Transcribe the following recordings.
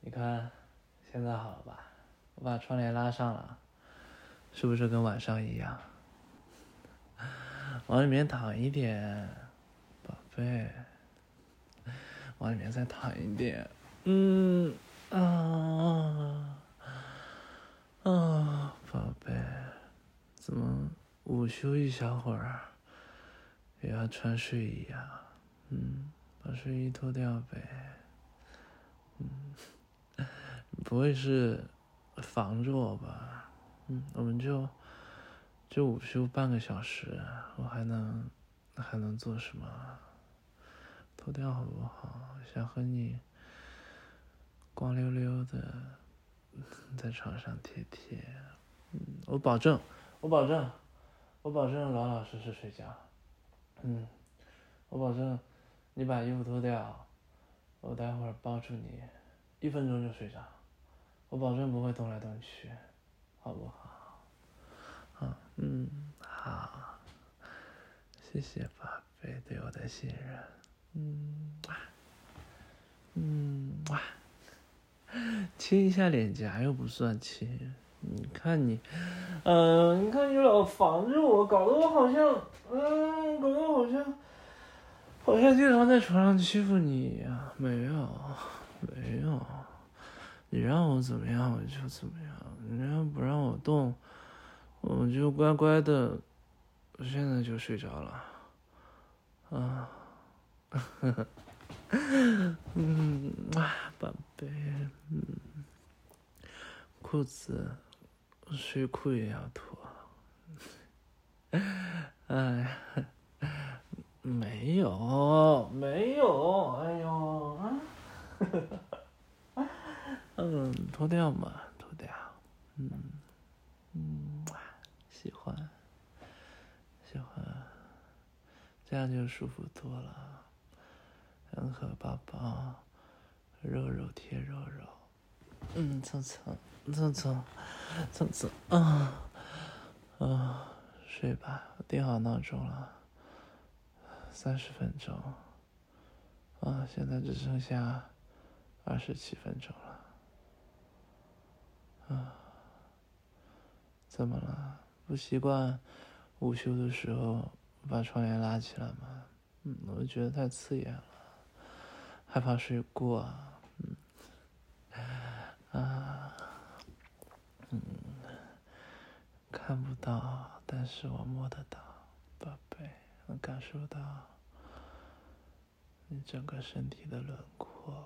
你看，现在好了吧？我把窗帘拉上了，是不是跟晚上一样？往里面躺一点，宝贝，往里面再躺一点。宝贝，怎么午休一小会儿也要穿睡衣呀？把睡衣脱掉呗。不会是防着我吧？我们就午休半个小时，我还能做什么？脱掉好不好？想和你光溜溜的在床上贴贴。我保证老老实实睡觉。我保证你把衣服脱掉，我待会儿抱住你，1分钟就睡着。我保证不会动来动去，好不好？好，谢谢宝贝对我的信任。亲一下脸颊又不算亲，你看你老防着我，搞得我好像经常在床上欺负你一样。没有，你让我怎么样我就怎么样，你要不让我动，我就乖乖的，我现在就睡着了。宝贝，裤子、睡裤也要脱。哎，没有，哎呦脱掉嘛，脱掉。喜欢，这样就舒服多了。能和宝宝肉肉贴肉肉，蹭，睡吧，我定好闹钟了，30分钟，现在只剩下27分钟了。怎么了？不习惯午休的时候把窗帘拉起来吗？我觉得太刺眼了，害怕睡过。看不到，但是我摸得到，宝贝，我感受到你整个身体的轮廓。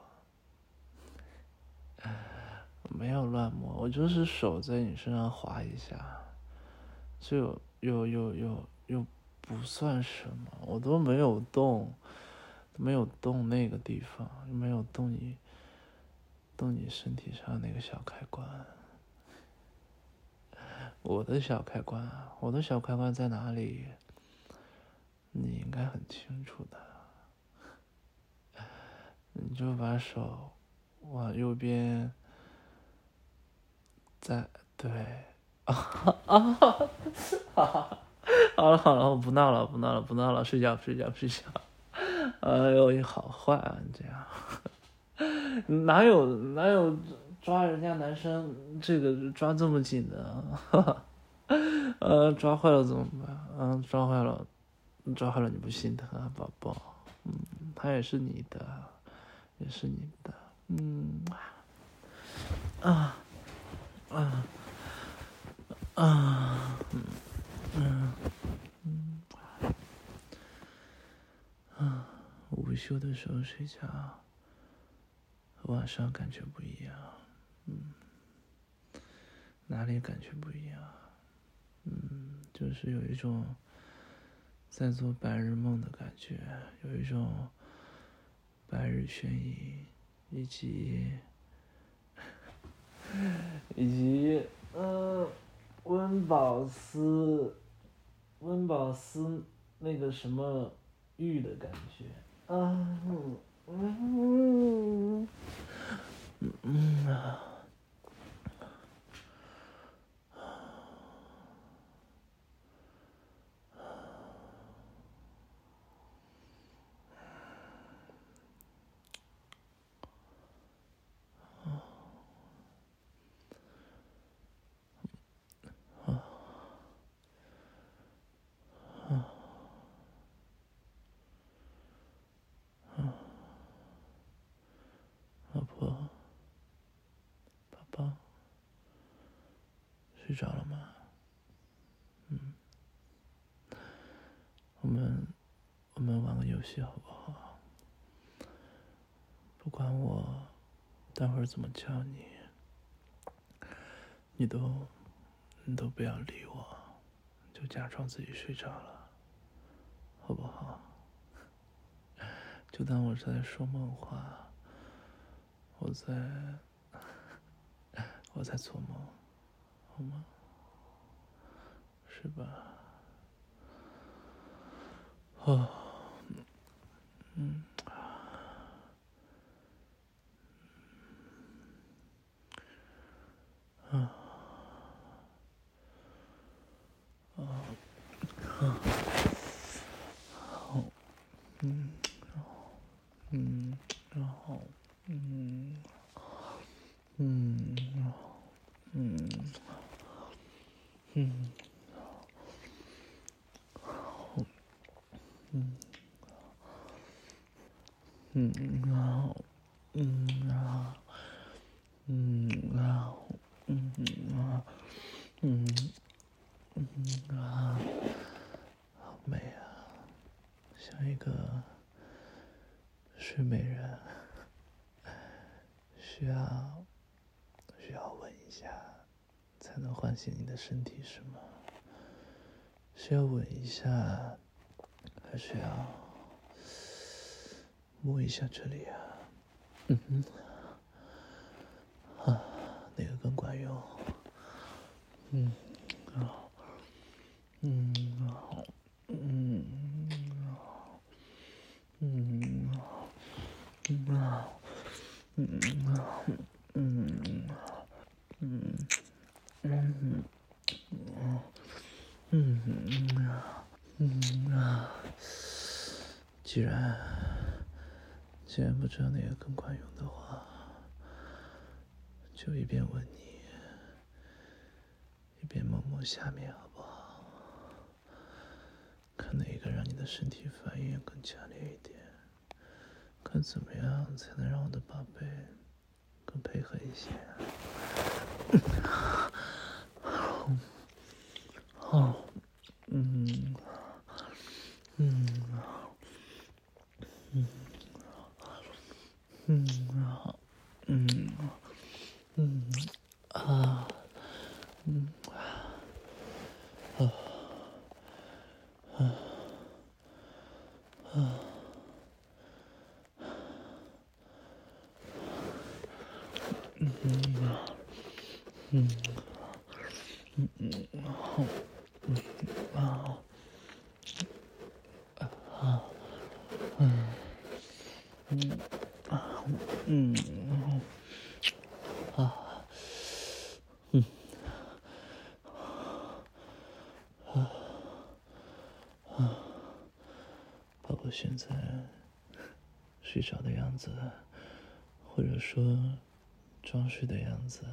我没有乱摸，我就是手在你身上划一下，就又不算什么，我都没有动，那个地方，没有动你身体上那个小开关。我的小开关在哪里？你应该很清楚的。你就把手往右边，对，好了，我不闹了，睡觉。哎呦，你好坏啊，你这样，哪有抓人家男生这个抓这么紧的？抓坏了怎么办？抓坏了你不心疼啊，宝宝？他也是你的。午休的时候睡觉和晚上感觉不一样。哪里感觉不一样？就是有一种在做白日梦的感觉，有一种白日悬疑，以及温饱思那个什么欲的感觉。 老婆，宝宝，睡着了吗？我们玩个游戏好不好？不管我待会儿怎么叫你，你都不要理我，就假装自己睡着了，好不好？就当我在说梦话，我在做梦，好吗？是吧？哦，然后，嗯，嗯，嗯，嗯，然后，然后，然后，好美啊，像一个睡美人，需要吻一下才能唤醒你的身体是吗？是要吻一下，还是要摸一下这里啊？哪个更管用？既然不知道哪个更管用的话，就一边吻你，一边摸下面，好不好？看哪个让你的身体反应更强烈一点，看怎么样才能让我的宝贝更配合一些。好，宝宝现在睡着的样子，或者说装睡的样子，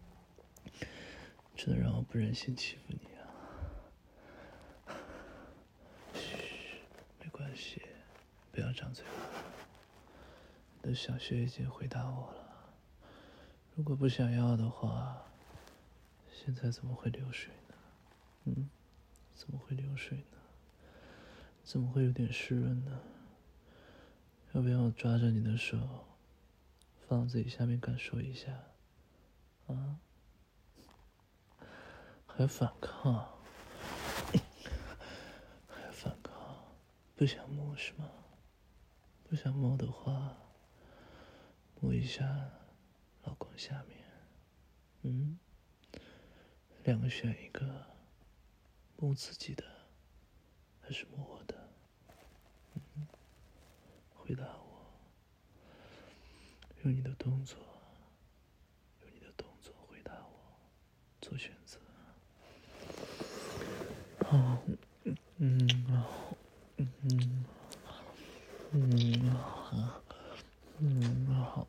真的让我不忍心欺负你啊！嘘，没关系，不要张嘴了。你的小穴已经回答我了，如果不想要的话，现在怎么会流水呢？怎么会流水呢？怎么会有点湿润呢？要不要我抓着你的手，放自己下面感受一下？啊？还反抗？还反抗？不想摸是吗？不想摸的话，摸一下老公下面。两个选一个，摸自己的还是摸我的？回答我，用你的动作回答我，做选择。好，好，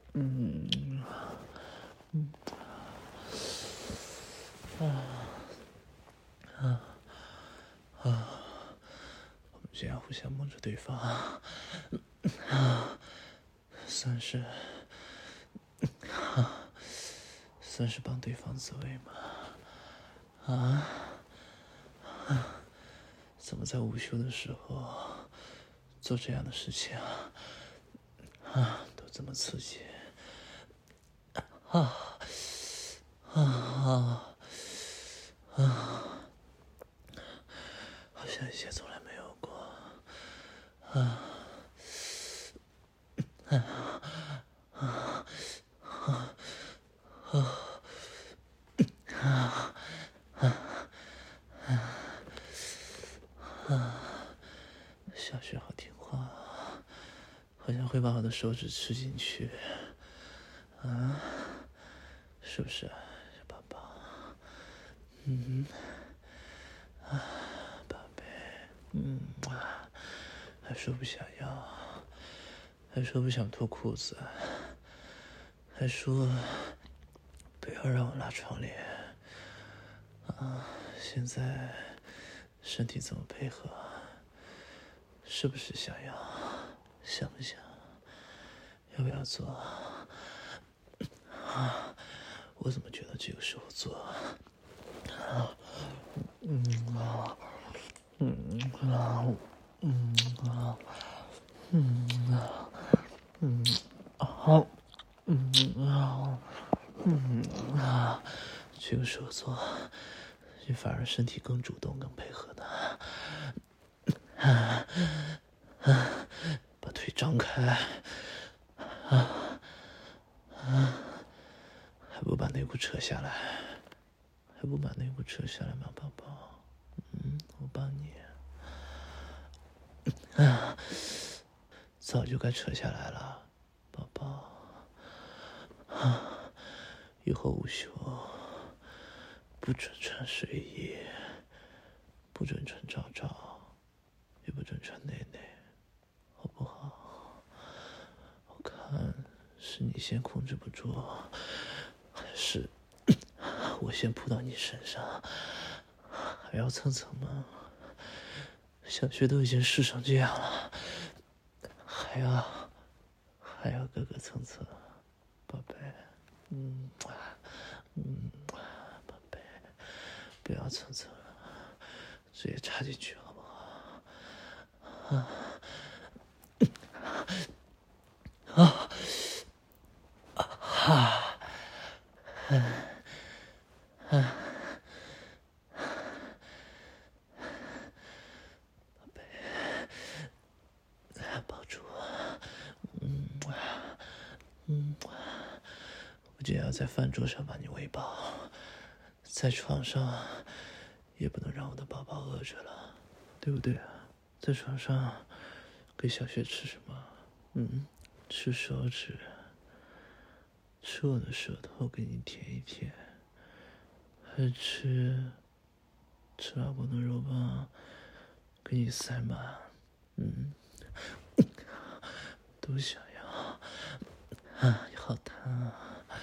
我们这样互相摸着对方，算是算是帮对方自卫吗？怎么在午休的时候做这样的事情都这么刺激好像以前从来没有过小雪好听话，好像会把我的手指吃进去是不是小宝宝？宝贝，还说不想要，还说不想脱裤子，还说不要让我拉窗帘现在身体怎么配合？是不是想要？想不想？要不要做？我怎么觉得这个时候做这个时候做你反而身体更主动更配合呢把腿张开还不把内裤扯下来？还不把内裤扯下来吗，宝宝？我帮你。早就该扯下来了，宝宝。以后午休不准穿睡衣，不准穿罩罩，也不准穿内内，好不好？我看是你先控制不住，还是我先扑到你身上？还要蹭蹭吗？小学都已经湿成这样了，还要哥哥蹭蹭，宝贝，宝贝，不要蹭蹭了，直接插进去好不好？抱住我，我就要在饭桌上把你喂饱，在床上也不能让我的宝宝饿着了，对不对啊？在床上给小雪吃什么？吃手指，吃我的舌头给你舔一舔，还吃老公的肉棒给你塞满，都想要好烫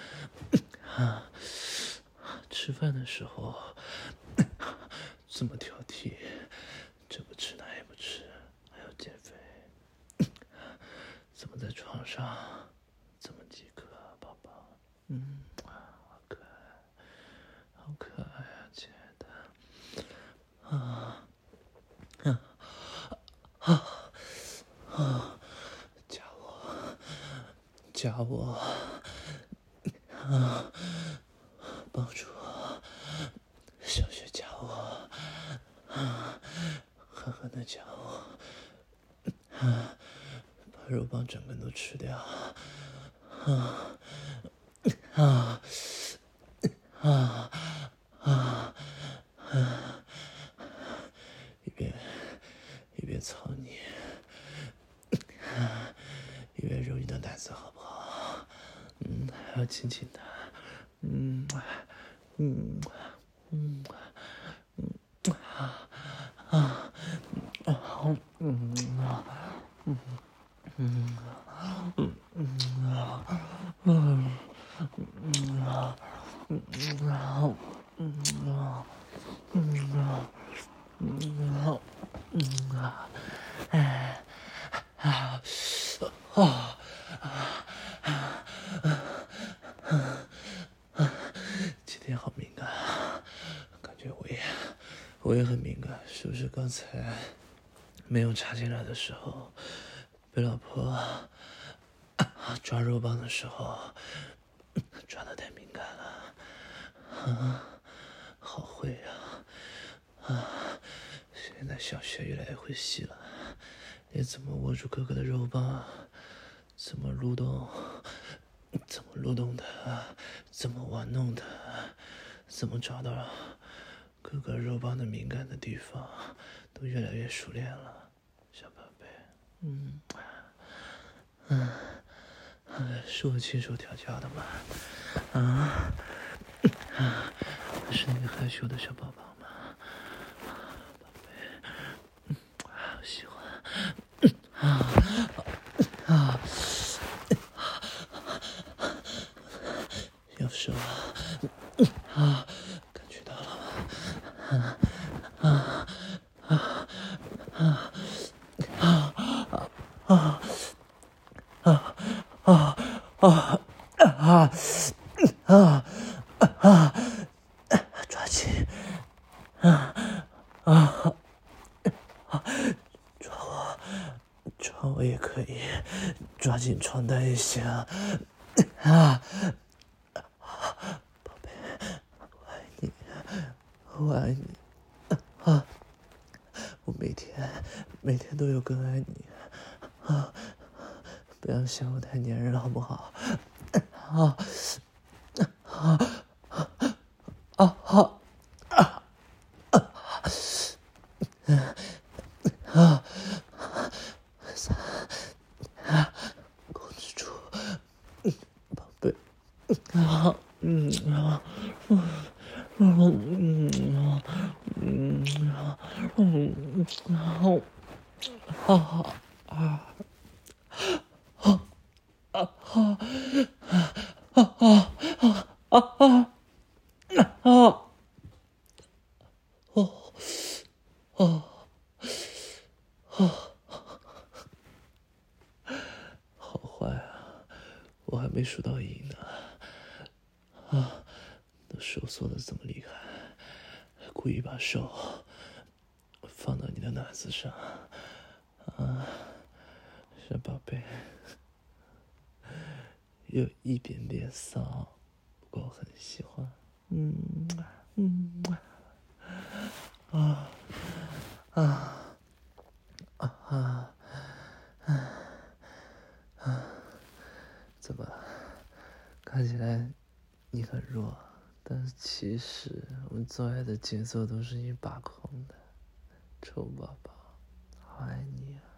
吃饭的时候这么挑剔，这不吃那也不吃，还要减肥，怎么在床上这么饥渴啊，宝宝？好可爱，好可爱啊，亲爱的。夹我，抱住我，小雪夹我，狠狠地夹我，把肉棒整根都吃掉，一边操你，一边揉你的奶子，好不好？还要亲亲它， 我也很敏感，是不是刚才没有插进来的时候，被老婆抓肉棒的时候抓得太敏感了？好会现在小穴越来越会吸了，也怎么握住哥哥的肉棒，怎么撸动它，怎么玩弄它，怎么找到哥哥肉棒的敏感的地方，都越来越熟练了，小宝贝。是我亲手调教的吗？是那个害羞的小宝宝吗？宝贝，好喜欢。要射了，感觉到了抓紧抓我也可以，抓紧床单也行宝贝，我爱你，我爱你我每天都有更爱你不要嫌我太粘人了好不好？控制住，宝贝。好坏啊，我还没数到1呢。都收缩的这么厉害，故意把手放到你的奶子上小宝贝，有一点点骚，不过我很喜欢。怎么？看起来你很弱，但是其实我们做爱的节奏都是你把控的，臭宝宝，好爱你啊！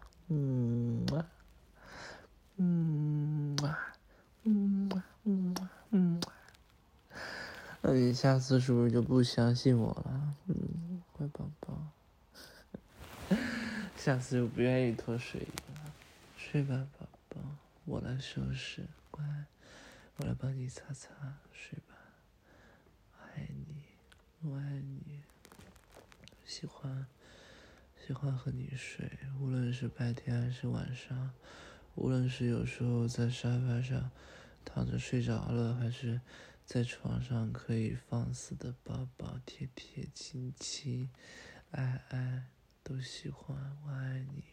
那你下次是不是就不相信我了？乖宝宝，下次就不愿意脱睡衣了。睡吧，宝宝，我来收拾，乖，我来帮你擦擦，睡吧。爱你，我爱你，喜欢和你睡，无论是白天还是晚上，无论是有时候在沙发上躺着睡着了，还是在床上可以放肆的抱抱、贴贴、亲亲、爱爱，都喜欢。我爱你，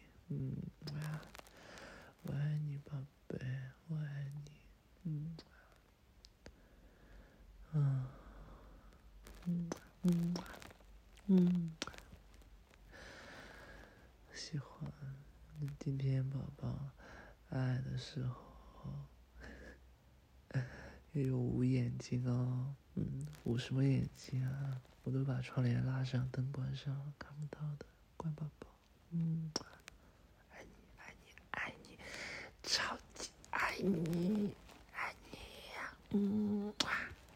我爱你，宝贝，我爱你，喜欢。今天宝宝爱的时候也有捂眼睛哦，捂什么眼睛啊？我都把窗帘拉上，灯关上，看不到的，乖宝宝，爱你，爱你，爱你，超级爱你，爱你呀，